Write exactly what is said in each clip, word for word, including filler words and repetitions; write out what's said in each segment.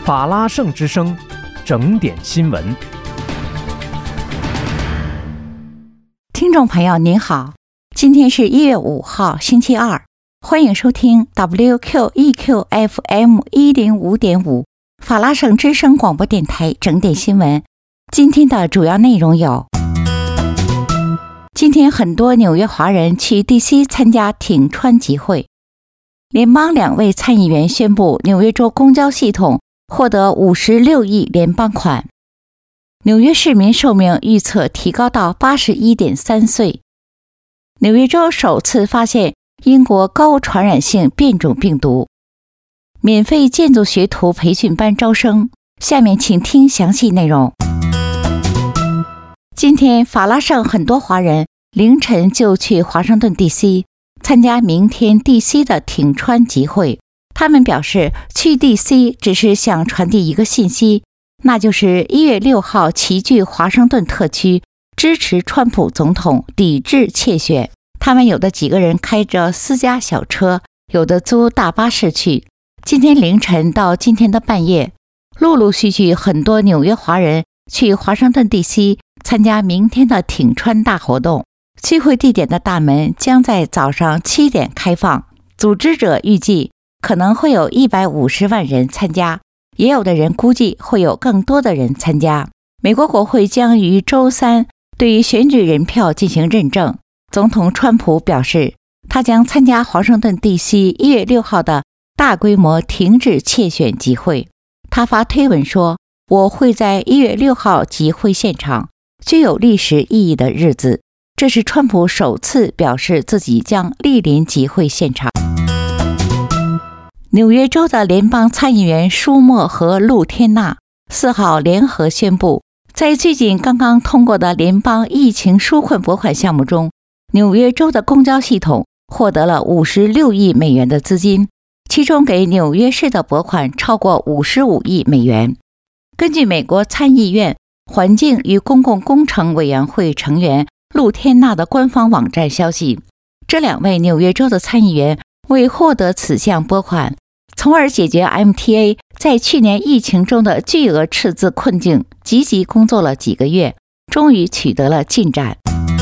法拉盛之声，整点新闻。 听众朋友您好，今天是一月五号星期二，欢迎收听 W Q E Q F M 一零五点五 法拉盛之声广播电台整点新闻。今天的主要内容有：今天很多纽约华人去 D C 参加挺川集会。联邦两位参议员宣布纽约州公交系统获得五十六亿联邦款。纽约市民寿命预测提高到 八十一点三岁。纽约州首次发现英国高传染性变种病毒。免费建筑学徒培训班招生，下面请听详细内容。今天法拉盛很多华人凌晨就去华盛顿 D C 参加明天 D C 的挺川集会。他们表示去 D C 只是想传递一个信息，那就是一月六号齐聚华盛顿特区，支持川普总统，抵制窃选。他们有的几个人开着私家小车，有的租大巴士去。今天凌晨到今天的半夜，陆陆续续很多纽约华人去华盛顿 D C 参加明天的挺川大活动。聚会地点的大门将在早上七点开放，组织者预计可能会有一百五十万人参加，也有的人估计会有更多的人参加。美国国会将于周三对于选举人票进行认证。总统川普表示，他将参加华盛顿 D C 一月六号的大规模停止窃选集会。他发推文说，我会在一月六号集会现场，具有历史意义的日子。这是川普首次表示自己将莅临集会现场。纽约州的联邦参议员舒默和露天纳四号联合宣布，在最近刚刚通过的联邦疫情纾困拨款项目中，纽约州的公交系统获得了五十六亿美元的资金，其中给纽约市的拨款超过五十五亿美元。根据美国参议院环境与公共工程委员会成员露天纳的官方网站消息，这两位纽约州的参议员为获得此项拨款，从而解决 M T A 在去年疫情中的巨额赤字困境，积极工作了几个月，终于取得了进展。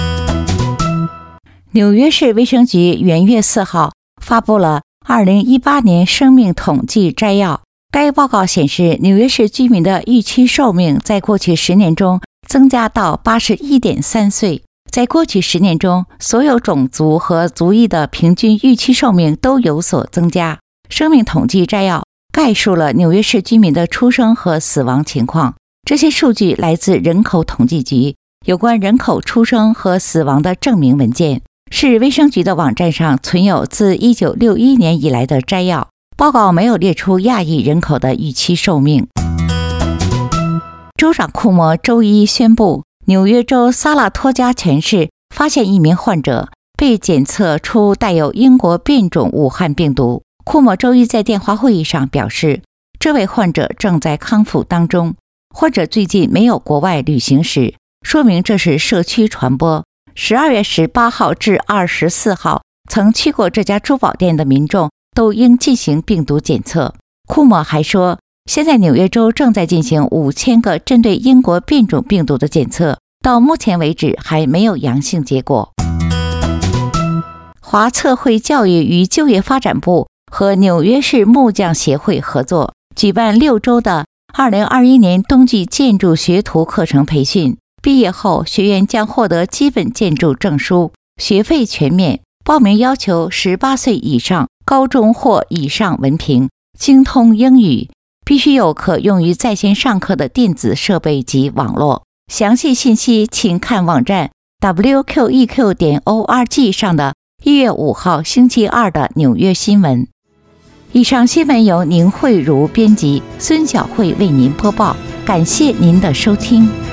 纽约市卫生局元月四号发布了二零一八年生命统计摘要。该报告显示，纽约市居民的预期寿命在过去十年中增加到 八十一点三岁。在过去十年中，所有种族和族裔的平均预期寿命都有所增加。生命统计摘要概述了纽约市居民的出生和死亡情况。这些数据来自人口统计局有关人口出生和死亡的证明文件，市卫生局的网站上存有自一九六一年以来的摘要。报告没有列出亚裔人口的预期寿命。州长库莫周一宣布，纽约州萨拉托加全市发现一名患者被检测出带有英国变种武汉病毒。库莫周一在电话会议上表示，这位患者正在康复当中，患者最近没有国外旅行史，说明这是社区传播。十二月十八号至二十四号曾去过这家珠宝店的民众都应进行病毒检测。库莫还说，现在纽约州正在进行五千个针对英国变种病毒的检测，到目前为止还没有阳性结果。华测绘教育与就业发展部和纽约市木匠协会合作，举办六周的二零二一年冬季建筑学徒课程培训。毕业后，学员将获得基本建筑证书，学费全免。报名要求十八岁以上，高中或以上文凭，精通英语，必须有可用于在线上课的电子设备及网络。详细信息请看网站 W Q E Q 点 O R G 上的一月五号星期二的纽约新闻。以上新闻由宁慧茹编辑，孙晓慧为您播报，感谢您的收听。